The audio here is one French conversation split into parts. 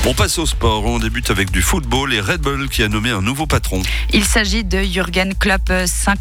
On passe au sport. On débute avec du football et Red Bull qui a nommé un nouveau patron. Il s'agit de Jürgen Klopp,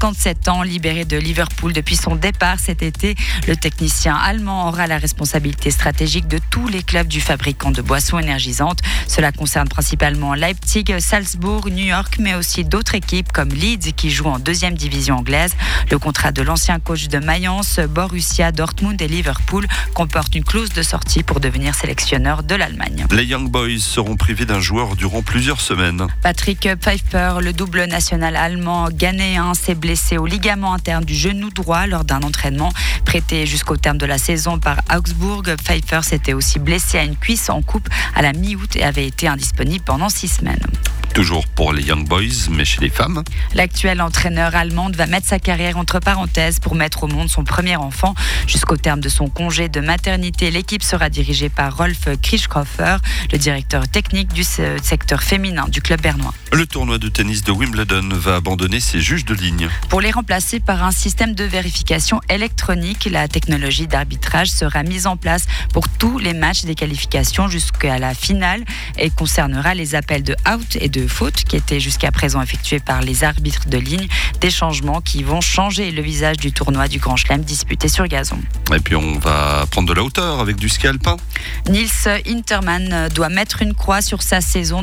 57 ans, libéré de Liverpool depuis son départ cet été. Le technicien allemand aura la responsabilité stratégique de tous les clubs du fabricant de boissons énergisantes. Cela concerne principalement Leipzig, Salzbourg, New York, mais aussi d'autres équipes comme Leeds qui jouent en 2e division anglaise. Le contrat de l'ancien coach de Mayence, Borussia Dortmund et Liverpool comporte une clause de sortie pour devenir sélectionneur de l'Allemagne. Les Young Boys seront privés d'un joueur durant plusieurs semaines. Patrick Pfeiffer, le double national allemand ghanéen, s'est blessé au ligament interne du genou droit lors d'un entraînement. Prêté jusqu'au terme de la saison par Augsbourg, Pfeiffer s'était aussi blessé à une cuisse en coupe à la mi-août et avait été indisponible pendant 6 semaines. Toujours pour les Young Boys, mais chez les femmes. L'actuel entraîneur allemande va mettre sa carrière entre parenthèses pour mettre au monde son premier enfant. Jusqu'au terme de son congé de maternité, l'équipe sera dirigée par Rolf Kirchhofer, le directeur technique du secteur féminin du club bernois. Le tournoi de tennis de Wimbledon va abandonner ses juges de ligne. Pour les remplacer par un système de vérification électronique, la technologie d'arbitrage sera mise en place pour tous les matchs des qualifications jusqu'à la finale et concernera les appels de out et de faute qui étaient jusqu'à présent effectués par les arbitres de ligne. Des changements qui vont changer le visage du tournoi du Grand Chelem disputé sur gazon. Et puis on va prendre de la hauteur avec du ski alpin. Nils Hintermann doit mettre une croix sur sa saison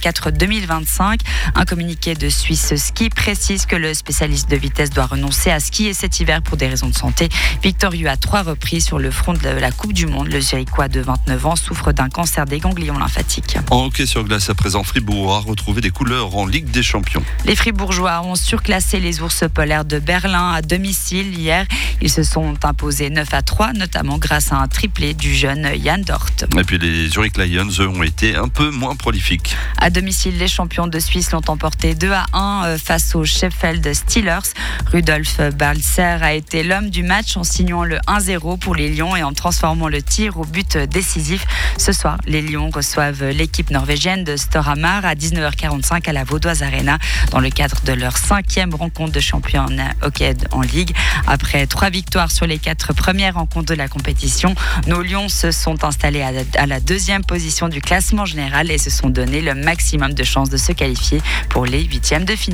2024-2025. Un communiqué de Suisse Ski précise que le spécialiste de vitesse doit renoncer à skier cet hiver pour des raisons de santé. Victorieux à 3 reprises sur le front de la Coupe du Monde, le Zurichois de 29 ans souffre d'un cancer des ganglions lymphatiques. En hockey sur glace à présent, Fribourg a retrouvé des couleurs en Ligue des Champions. Les Fribourgeois ont surclassé les ours polaires de Berlin à domicile hier. Ils se sont imposés 9-3, notamment grâce à un triplé du jeune Jan Dort. Et puis les Zurich Lions, eux, ont été un peu moins prolifiques. À domicile, les champions de Suisse l'ont emporté 2-1 face aux Sheffield Steelers. Rudolf Balcer a été l'homme du match en signant le 1-0 pour les Lions et en transformant le tir au but décisif. Ce soir, les Lions reçoivent l'équipe norvégienne de Storhamar à 19h45 à la Vaudoise Arena dans le cadre de leur 5e rencontre de championnat hockey en Ligue. Après 3 victoires sur les 4 premières rencontres de la compétition, nos Lions se sont installés à la 2e position du classement général et se sont donné le maximum de chances de se qualifier pour les 8e de finale.